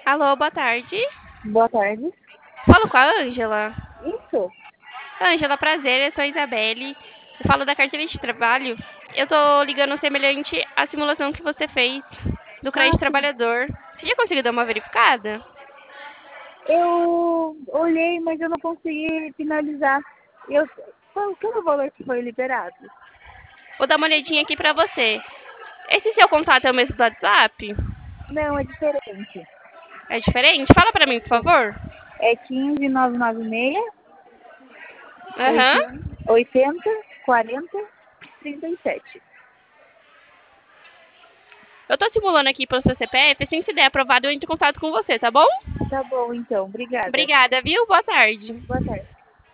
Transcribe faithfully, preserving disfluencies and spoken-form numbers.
Alô, boa tarde. Boa tarde. Falo com a Ângela. Isso? Ângela, prazer, eu sou a Isabelle. Eu falo da carteira de trabalho. Eu tô ligando semelhante à simulação que você fez do crédito Ah, sim. trabalhador. Você já conseguiu dar uma verificada? Eu olhei, mas eu não consegui finalizar. Eu, qual que é o valor que foi liberado? Vou dar uma olhadinha aqui pra você. Esse seu contato é o mesmo do WhatsApp? Não, é diferente. É diferente? Fala pra mim, por Sim. favor. É quinze nove nove seis, Aham. oitenta, oitenta, quarenta, trinta e sete. Eu tô simulando aqui pelo seu C P F. Assim que se der aprovado, eu entro em contato com você, tá bom? Tá bom, então. Obrigada. Obrigada, viu? Boa tarde. Boa tarde.